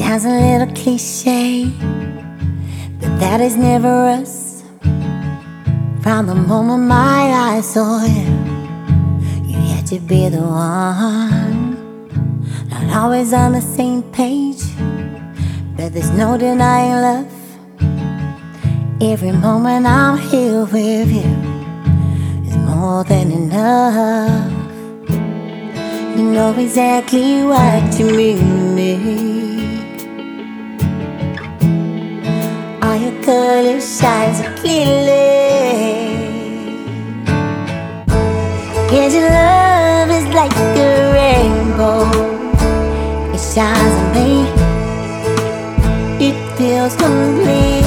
sounds a little cliche, but that is never us. From the moment my eyes saw you, you had to be the one. Not always on the same page, but there's no denying love. Every moment I'm here with you is more than enough. You know exactly what you mean to me. All your colors shine so clearly. Yes, your love is like a rainbow. It shines on me. It feels complete.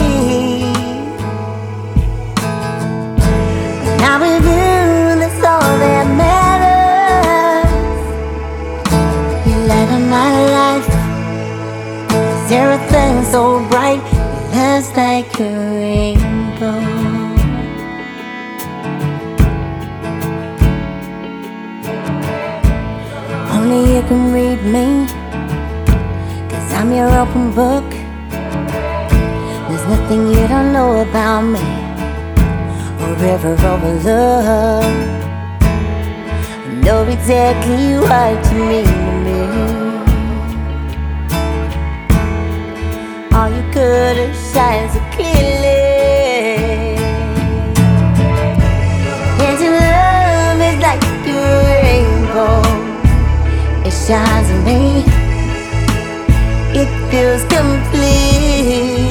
Now with you, that's all that matters. You light up my life. 'Cause everything's so bright. Your love's like a rainbow. Only you can read me, 'cause I'm your open book. There's nothing you don't know about me or ever overlook. I know exactly what you mean to me. All your colors shine so clearly. And your love is like a rainbow. It shines on me. It feels complete.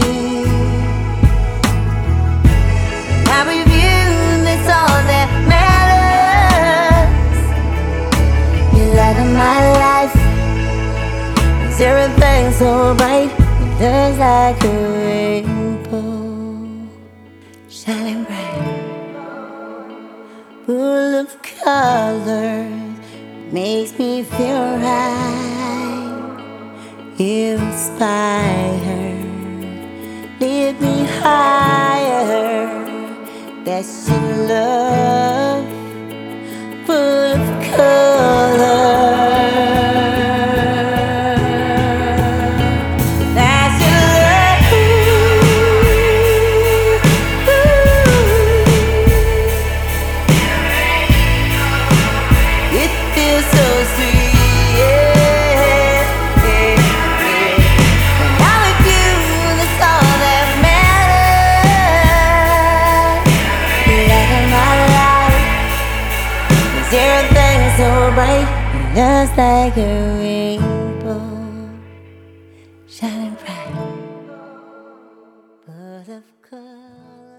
Now with you, that's all that matters. You light up my life. 'Cause everything's so bright. Just like a rainbow, shining bright, full of colors, makes me feel right. You inspire, lift me higher. That's your love, full of colors. Everything's so bright, just like a rainbow, shining bright, full of color.